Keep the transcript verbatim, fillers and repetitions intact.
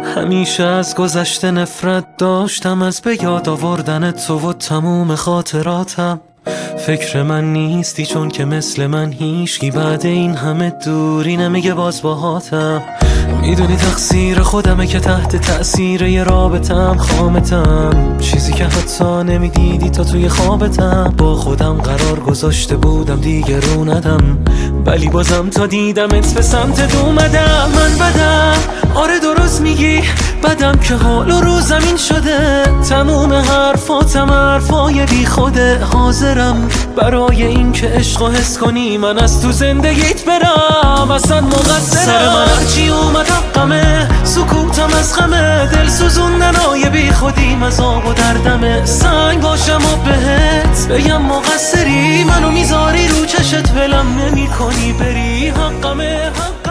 همیشه از گذشته نفرت داشتم، از به یاد آوردن تو و تموم خاطراتم. فکر من نیستی چون که مثل من هیچکی بعد این همه دوری نمیگه باز باهاتم. میدونی تقصیر خودمه که تحت تأثیر یه رابطم خامتم، چیزی که حتی نمیدیدی تا توی خوابتم. با خودم قرار گذاشته بودم دیگه رو ندم، ولی بازم تا دیدمت به سمتت اومدم. من بدم، آره درست میگی، بدم که حال و رو زمین شده. تموم حرفاتم حرفای بی خوده. حاضرم برای این که عشق و حس کنی من از تو زندگیت برم. اصلا مقصرم، سر من هرچی اومدم غمه، سکوتم از غمه، دل سوزوندن های بی خودی مذاب و دردمه. سنگ باشم و بهت بگم مقصری، منو میذاری رو چشت ولم نمی کنی بری. حقمه حقمه.